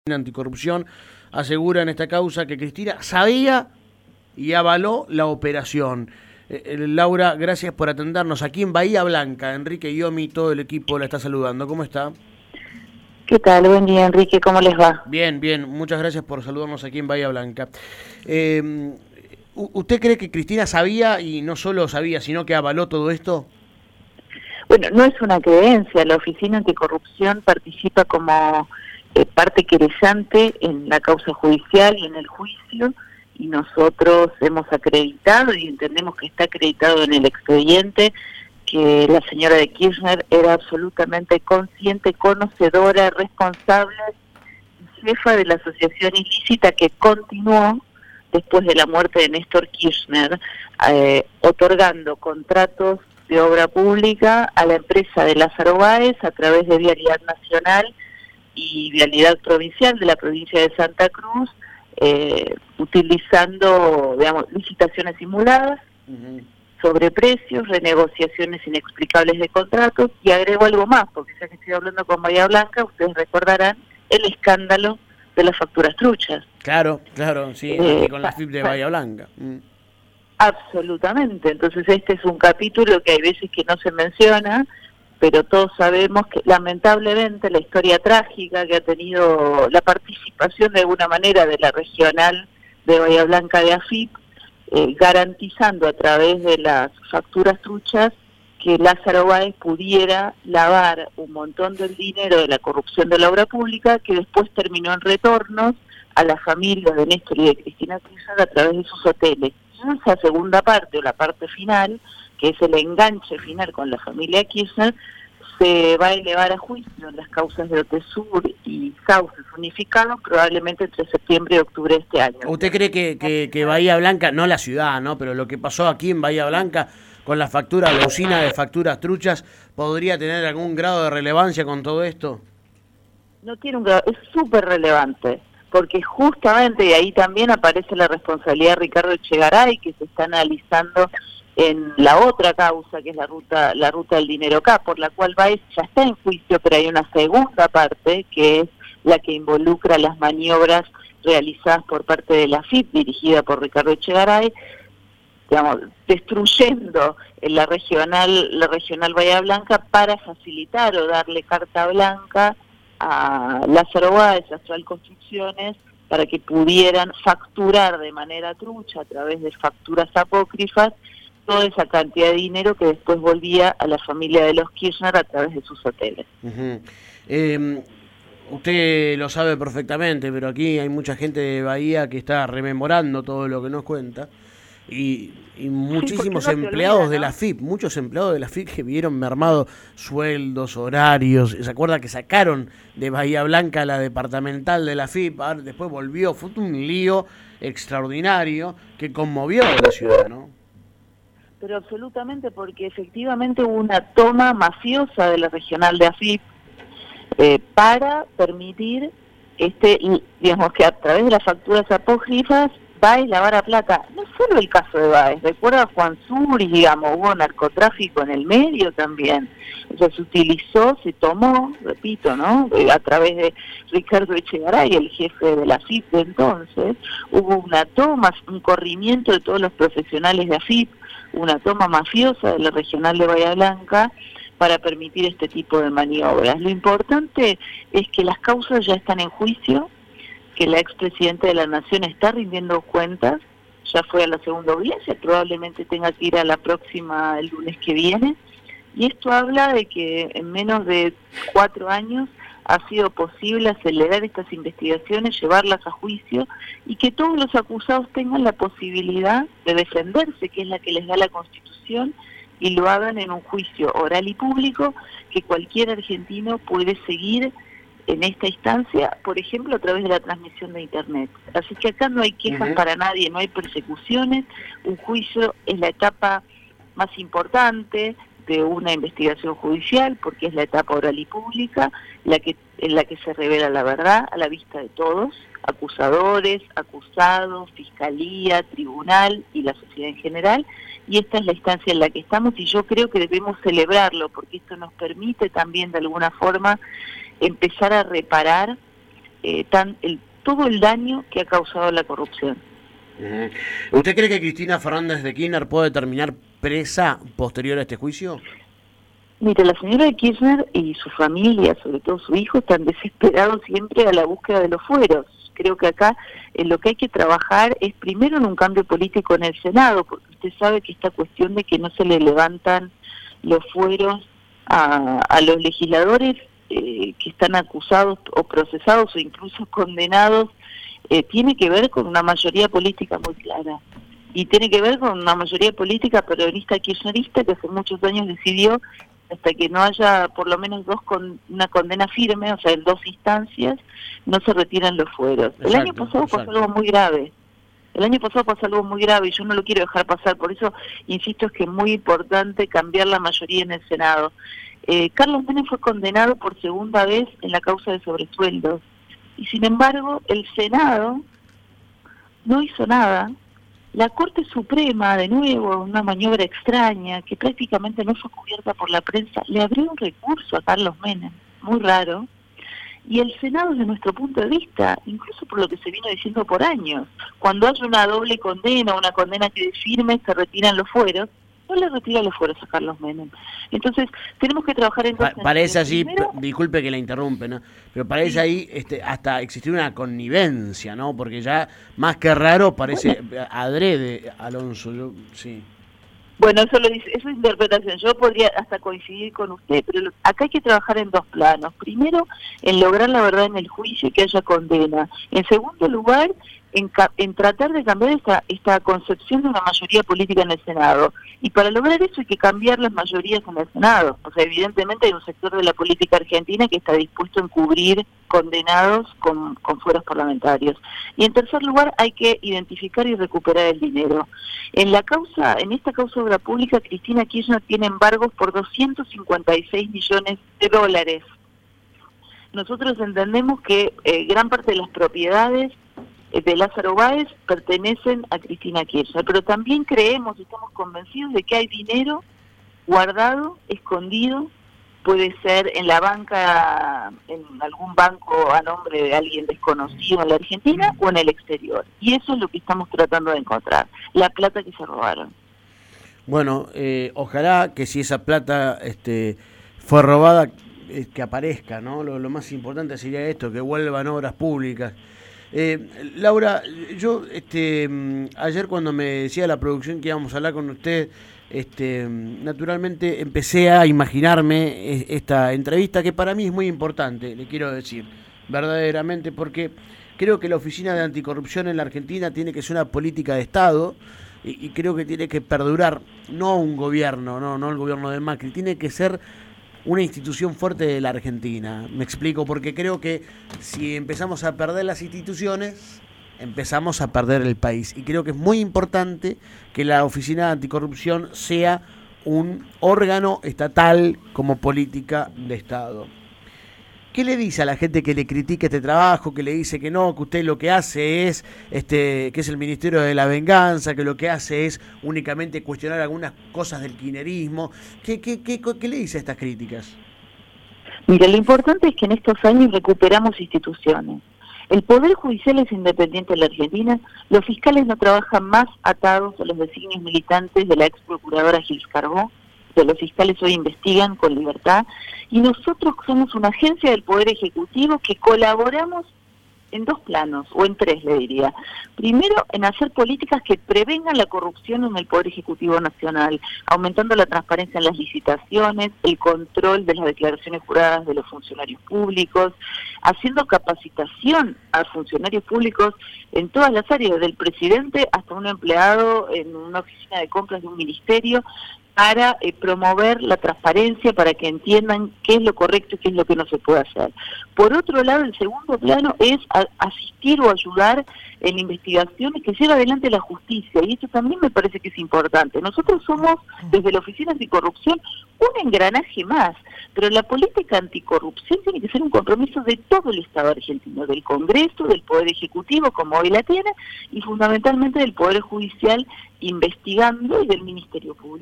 Anticorrupción asegura en esta causa que Cristina sabía y avaló la operación. Laura, gracias por atendernos aquí en Bahía Blanca. Enrique Iomi, todo el equipo la está saludando. ¿Cómo está? ¿Qué tal? Buen día, Enrique. ¿Cómo les va? Bien, bien. Muchas gracias por saludarnos aquí en Bahía Blanca. ¿Usted cree que Cristina sabía, y no solo sabía, sino que avaló todo esto? Bueno, no es una creencia. La Oficina Anticorrupción participa como parte querellante en la causa judicial y en el juicio, y nosotros hemos acreditado y entendemos que está acreditado en el expediente que la señora de Kirchner era absolutamente consciente, conocedora, responsable, jefa de la asociación ilícita que continuó después de la muerte de Néstor Kirchner, otorgando contratos de obra pública a la empresa de Lázaro Báez a través de Vialidad Nacional y Vialidad Provincial de la provincia de Santa Cruz, utilizando, digamos, licitaciones simuladas, sobreprecios, renegociaciones inexplicables de contratos, y agrego algo más, porque ya que estoy hablando con Bahía Blanca, ustedes recordarán el escándalo de las facturas truchas. Claro, sí, con la FIP de Bahía Blanca. Absolutamente. Entonces este es un capítulo que hay veces que no se menciona, pero todos sabemos que lamentablemente la historia trágica que ha tenido la participación de alguna manera de la regional de Bahía Blanca de AFIP, garantizando a través de las facturas truchas que Lázaro Báez pudiera lavar un montón del dinero de la corrupción de la obra pública, que después terminó en retornos a las familias de Néstor y de Cristina Kirchner a través de sus hoteles. Y esa segunda parte, o la parte final, que es el enganche final con la familia Kirchner, se va a elevar a juicio en las causas de Otesur y Sauces unificados, probablemente entre septiembre y octubre de este año. ¿Usted cree que Bahía Blanca, no la ciudad, ¿no?, pero lo que pasó aquí en Bahía Blanca con la usina de facturas truchas, podría tener algún grado de relevancia con todo esto? No tiene un grado, es súper relevante, porque justamente, y ahí también aparece la responsabilidad de Ricardo Echegaray, que se está analizando en la otra causa, que es la ruta del dinero acá, por la cual Báez ya está en juicio, pero hay una segunda parte, que es la que involucra las maniobras realizadas por parte de la FIP, dirigida por Ricardo Echegaray, digamos, destruyendo la regional Bahía Blanca para facilitar o darle carta blanca a Lázaro Báez, a Astral Construcciones, para que pudieran facturar de manera trucha a través de facturas apócrifas toda esa cantidad de dinero que después volvía a la familia de los Kirchner a través de sus hoteles. Usted lo sabe perfectamente, pero aquí hay mucha gente de Bahía que está rememorando todo lo que nos cuenta, y muchísimos empleados de la FIP, muchos empleados de la FIP que vieron mermado sueldos, horarios. ¿Se acuerda que sacaron de Bahía Blanca la departamental de la FIP? Después volvió, fue un lío extraordinario que conmovió a la ciudad, ¿no? Pero absolutamente, porque efectivamente hubo una toma mafiosa de la regional de AFIP para permitir digamos, que a través de las facturas apócrifas Báez lavara plata. No solo el caso de Báez, recuerda a Juan Suri, digamos, hubo narcotráfico en el medio también. O sea, se tomó, repito, ¿no?, a través de Ricardo Echegaray, el jefe de la AFIP de entonces, hubo una toma, un corrimiento de todos los profesionales de AFIP, una toma mafiosa de la regional de Bahía Blanca para permitir este tipo de maniobras. Lo importante es que las causas ya están en juicio, que la expresidenta de la Nación está rindiendo cuentas, ya fue a la segunda audiencia, probablemente tenga que ir a la próxima el lunes que viene, y esto habla de que en menos de 4 años ha sido posible acelerar estas investigaciones, llevarlas a juicio, y que todos los acusados tengan la posibilidad de defenderse, que es la que les da la Constitución, y lo hagan en un juicio oral y público que cualquier argentino puede seguir en esta instancia, por ejemplo, a través de la transmisión de Internet. Así que acá no hay quejas para nadie, no hay persecuciones. Un juicio es la etapa más importante de una investigación judicial, porque es la etapa oral y pública, en la que se revela la verdad a la vista de todos, acusadores, acusados, fiscalía, tribunal y la sociedad en general, y esta es la instancia en la que estamos, y yo creo que debemos celebrarlo, porque esto nos permite también de alguna forma empezar a reparar todo el daño que ha causado la corrupción. ¿Usted cree que Cristina Fernández de Kirchner puede terminar presa posterior a este juicio? Mire, la señora de Kirchner y su familia, sobre todo su hijo, están desesperados siempre a la búsqueda de los fueros. Creo que acá lo que hay que trabajar es primero en un cambio político en el Senado, porque usted sabe que esta cuestión de que no se le levantan los fueros a los legisladores que están acusados o procesados o incluso condenados, tiene que ver con una mayoría política muy clara. Y tiene que ver con una mayoría política peronista kirchnerista que hace muchos años decidió, hasta que no haya por lo menos una condena firme, o sea, en 2 instancias, no se retiran los fueros. El año pasado pasó algo muy grave. El año pasado pasó algo muy grave y yo no lo quiero dejar pasar. Por eso insisto, es que es muy importante cambiar la mayoría en el Senado. Carlos Menem fue condenado por segunda vez en la causa de sobresueldos. Y sin embargo, el Senado no hizo nada. La Corte Suprema, de nuevo, una maniobra extraña, que prácticamente no fue cubierta por la prensa, le abrió un recurso a Carlos Menem, muy raro, y el Senado, desde nuestro punto de vista, incluso por lo que se vino diciendo por años, cuando hay una doble condena, una condena que firme, se retiran los fueros, no le retira los fueros a Carlos Menem. Entonces, tenemos que trabajar en dos parece allí, disculpe que la interrumpe, ¿no? Pero parece ahí hasta existir una connivencia, ¿no? Porque ya, más que raro, parece adrede, Alonso, sí. Bueno, eso lo dice, eso es interpretación. Yo podría hasta coincidir con usted, pero acá hay que trabajar en 2 planos. Primero, en lograr la verdad en el juicio y que haya condena. En segundo lugar, en tratar de cambiar esta concepción de una mayoría política en el Senado. Y para lograr eso hay que cambiar las mayorías en el Senado. O sea, evidentemente hay un sector de la política argentina que está dispuesto a encubrir condenados con fueros parlamentarios. Y en tercer lugar, hay que identificar y recuperar el dinero. En esta causa de obra pública, Cristina Kirchner tiene embargos por $256 millones. Nosotros entendemos que gran parte de las propiedades de Lázaro Báez pertenecen a Cristina Kirchner, pero también creemos y estamos convencidos de que hay dinero guardado, escondido, puede ser en la banca, en algún banco a nombre de alguien desconocido en la Argentina o en el exterior. Y eso es lo que estamos tratando de encontrar, la plata que se robaron. Bueno, ojalá que si esa plata fue robada, que aparezca, ¿no? Lo más importante sería esto, que vuelvan obras públicas. Laura, yo ayer cuando me decía la producción que íbamos a hablar con usted, naturalmente empecé a imaginarme esta entrevista, que para mí es muy importante, le quiero decir, verdaderamente, porque creo que la Oficina de Anticorrupción en la Argentina tiene que ser una política de Estado y creo que tiene que perdurar, no un gobierno, no el gobierno de Macri, tiene que ser una institución fuerte de la Argentina. Me explico, porque creo que si empezamos a perder las instituciones, empezamos a perder el país. Y creo que es muy importante que la Oficina de Anticorrupción sea un órgano estatal como política de Estado. ¿Qué le dice a la gente que le critica este trabajo, que le dice que no, que usted lo que hace es, que es el Ministerio de la Venganza, que lo que hace es únicamente cuestionar algunas cosas del kirchnerismo? ¿Qué le dice a estas críticas? Mira, lo importante es que en estos años recuperamos instituciones. El Poder Judicial es independiente en la Argentina, los fiscales no trabajan más atados a los designios militantes de la ex procuradora Gils Carbó, que los fiscales hoy investigan con libertad, y nosotros somos una agencia del Poder Ejecutivo que colaboramos en 2 planos, o en 3 le diría. Primero, en hacer políticas que prevengan la corrupción en el Poder Ejecutivo Nacional, aumentando la transparencia en las licitaciones, el control de las declaraciones juradas de los funcionarios públicos, haciendo capacitación a funcionarios públicos en todas las áreas, desde el presidente hasta un empleado en una oficina de compras de un ministerio, para promover la transparencia, para que entiendan qué es lo correcto y qué es lo que no se puede hacer. Por otro lado, el segundo plano es asistir o ayudar en investigaciones que lleva adelante la justicia, y esto también me parece que es importante. Nosotros somos, desde la Oficina Anticorrupción, un engranaje más, pero la política anticorrupción tiene que ser un compromiso de todo el Estado argentino, del Congreso, del Poder Ejecutivo, como hoy la tiene, y fundamentalmente del Poder Judicial investigando, y del Ministerio Público.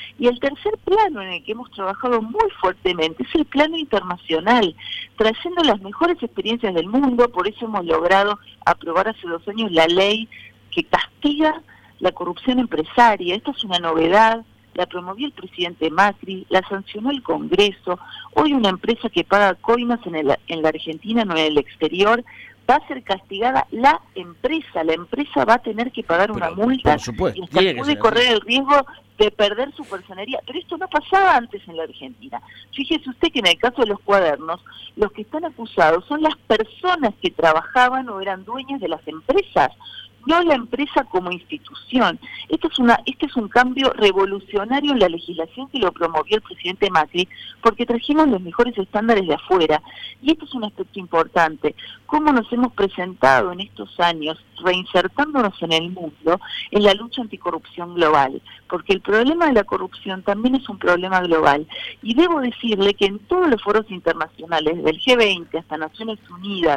Y el tercer plano en el que hemos trabajado muy fuertemente es el plano internacional, trayendo las mejores experiencias del mundo. Por eso hemos logrado aprobar hace 2 años la ley que castiga la corrupción empresaria. Esta es una novedad, la promovió el presidente Macri, la sancionó el Congreso. Hoy una empresa que paga coimas en la Argentina, no en el exterior, va a ser castigada la empresa va a tener que pagar una multa, por supuesto, y hasta puede correr el riesgo de perder su personería, pero esto no pasaba antes en la Argentina. Fíjese usted que en el caso de los cuadernos, los que están acusados son las personas que trabajaban o eran dueñas de las empresas, no la empresa como institución. Este es un cambio revolucionario en la legislación que lo promovió el presidente Macri, porque trajimos los mejores estándares de afuera. Y esto es un aspecto importante. Cómo nos hemos presentado en estos años, reinsertándonos en el mundo, en la lucha anticorrupción global. Porque el problema de la corrupción también es un problema global. Y debo decirle que en todos los foros internacionales, del G20 hasta Naciones Unidas,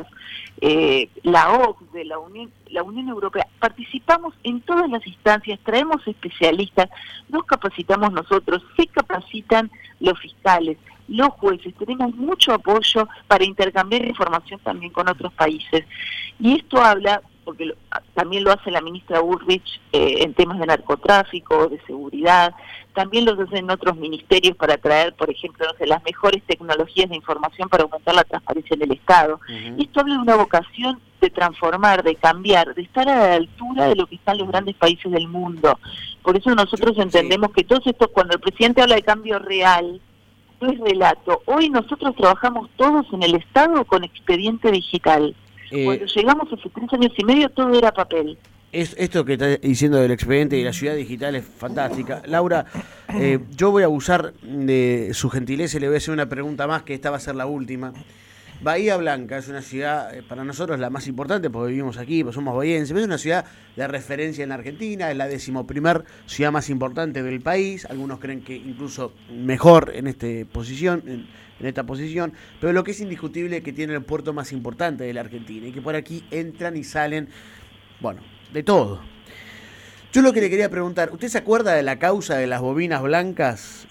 la OCDE, la Unión Europea, participamos en todas las instancias, traemos especialistas, nos capacitamos nosotros, se capacitan los fiscales, los jueces, tenemos mucho apoyo para intercambiar información también con otros países. Y esto habla, porque también lo hace la ministra Bullrich en temas de narcotráfico, de seguridad, también lo hacen otros ministerios para traer, por ejemplo, las mejores tecnologías de información para aumentar la transparencia en el Estado. Y esto habla de una vocación de transformar, de cambiar, de estar a la altura de lo que están los grandes países del mundo. Por eso nosotros entendemos que todo esto, cuando el presidente habla de cambio real, no es relato. Hoy nosotros trabajamos todos en el Estado con expediente digital. Cuando llegamos hace 3 años y medio todo era papel. Esto que está diciendo del expediente y la ciudad digital es fantástica. Laura, yo voy a abusar de su gentileza y le voy a hacer una pregunta más, que esta va a ser la última. Bahía Blanca es una ciudad, para nosotros la más importante porque vivimos aquí, pues somos bahienses, pero es una ciudad de referencia en la Argentina, es la 11ª ciudad más importante del país, algunos creen que incluso mejor en esta posición, pero lo que es indiscutible es que tiene el puerto más importante de la Argentina y que por aquí entran y salen, bueno, de todo. Yo lo que le quería preguntar, ¿usted se acuerda de la causa de las bobinas blancas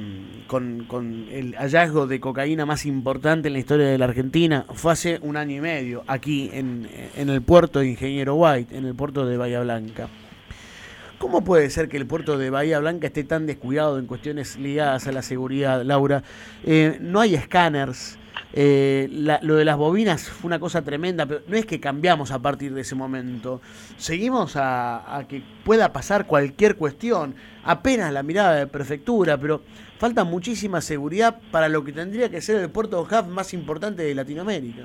con el hallazgo de cocaína más importante en la historia de la Argentina? Fue hace 1 año y medio, aquí en el puerto de Ingeniero White, en el puerto de Bahía Blanca. ¿Cómo puede ser que el puerto de Bahía Blanca esté tan descuidado en cuestiones ligadas a la seguridad, Laura? No hay escáneres. Lo de las bobinas fue una cosa tremenda, pero no es que cambiamos a partir de ese momento. Seguimos a que pueda pasar cualquier cuestión, apenas la mirada de prefectura, pero falta muchísima seguridad para lo que tendría que ser el puerto hub más importante de Latinoamérica.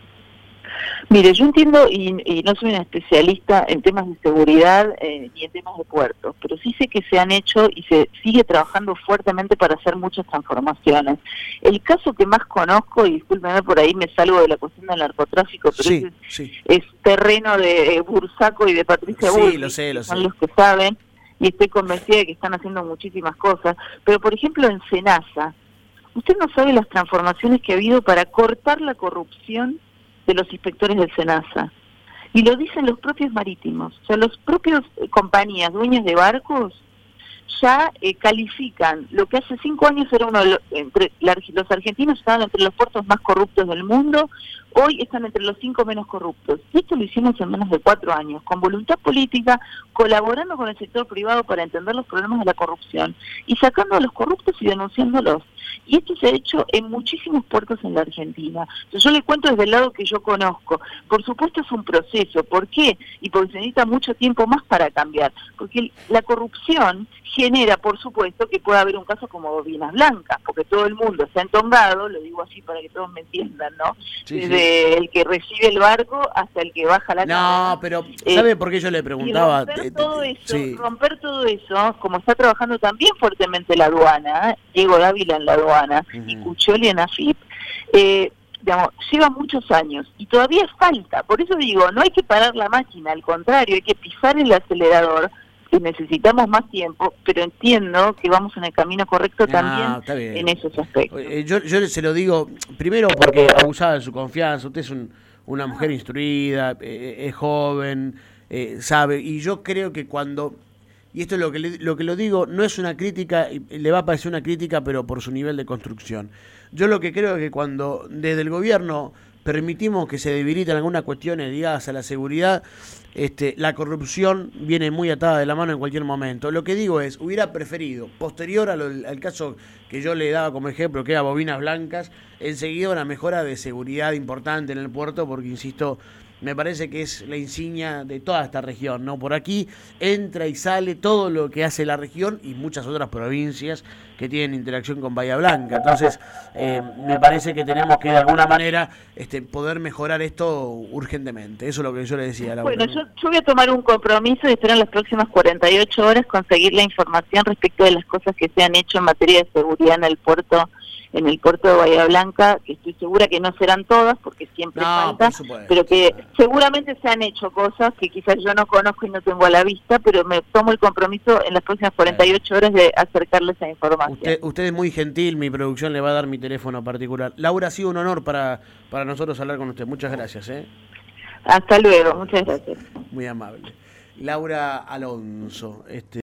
Mire, yo entiendo, y no soy una especialista en temas de seguridad ni en temas de puertos, pero sí sé que se han hecho y se sigue trabajando fuertemente para hacer muchas transformaciones. El caso que más conozco, y discúlpeme por ahí me salgo de la cuestión del narcotráfico, pero es terreno de Bursaco y de Patricia Bullrich, sí, lo sé. Son los que saben, y estoy convencida de que están haciendo muchísimas cosas. Pero por ejemplo en Senasa, usted no sabe las transformaciones que ha habido para cortar la corrupción de los inspectores del Senasa. Y lo dicen los propios marítimos. O sea, los propios compañías, dueñas de barcos, ya califican lo que hace 5 años era uno de los argentinos estaban entre los puertos más corruptos del mundo, hoy están entre los 5 menos corruptos. Y esto lo hicimos en menos de 4 años, con voluntad política, colaborando con el sector privado para entender los problemas de la corrupción, y sacando a los corruptos y denunciándolos. Y esto se ha hecho en muchísimos puertos en la Argentina. Yo le cuento desde el lado que yo conozco. Por supuesto es un proceso. ¿Por qué? Y porque se necesita mucho tiempo más para cambiar. Porque la corrupción genera, por supuesto, que pueda haber un caso como bobinas blancas, porque todo el mundo está entongado, lo digo así para que todos me entiendan, ¿no? Sí, desde el que recibe el barco hasta el que baja la cadena. No, pero ¿sabe por qué yo le preguntaba? Romper todo eso, como está trabajando también fuertemente la aduana, Diego Dávila en la aduana, y Cuccioli en AFIP, lleva muchos años y todavía falta. Por eso digo, no hay que parar la máquina, al contrario, hay que pisar el acelerador, que necesitamos más tiempo, pero entiendo que vamos en el camino correcto también en esos aspectos. Yo se lo digo, primero porque abusaba de su confianza, usted es una mujer instruida, es joven, sabe, y yo creo que cuando y esto es lo que lo digo, no es una crítica, le va a parecer una crítica, pero por su nivel de construcción. Yo lo que creo es que cuando desde el gobierno permitimos que se debiliten algunas cuestiones ligadas a la seguridad, la corrupción viene muy atada de la mano en cualquier momento. Lo que digo es, hubiera preferido, posterior al caso que yo le daba como ejemplo, que era Bobinas Blancas, enseguida una mejora de seguridad importante en el puerto, porque insisto, me parece que es la insignia de toda esta región, ¿no? Por aquí entra y sale todo lo que hace la región y muchas otras provincias que tienen interacción con Bahía Blanca. Entonces, me parece que tenemos que de alguna manera poder mejorar esto urgentemente. Eso es lo que yo le decía a Laura. Bueno, yo voy a tomar un compromiso y espero en las próximas 48 horas conseguir la información respecto de las cosas que se han hecho en materia de seguridad en el puerto de Bahía Blanca, que estoy segura que no serán todas, porque siempre falta, pero que seguramente se han hecho cosas que quizás yo no conozco y no tengo a la vista, pero me tomo el compromiso en las próximas 48 horas de acercarles esa información. Usted es muy gentil, mi producción le va a dar mi teléfono particular. Laura, ha sido un honor para nosotros hablar con usted. Muchas gracias. Hasta luego, muchas gracias. Muy amable. Laura Alonso.